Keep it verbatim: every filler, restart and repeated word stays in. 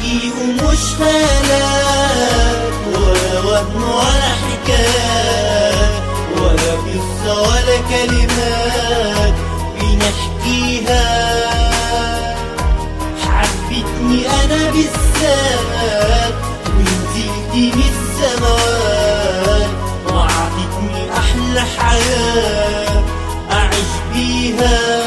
حقيقي ومش خيالات، ولا وهم ولا حكايات، ولا قصة ولا كلمات بنحكيها. حبتني أنا بالذات ونزلتني السماوات، وعطتني أحلى حياة أعيش بيها.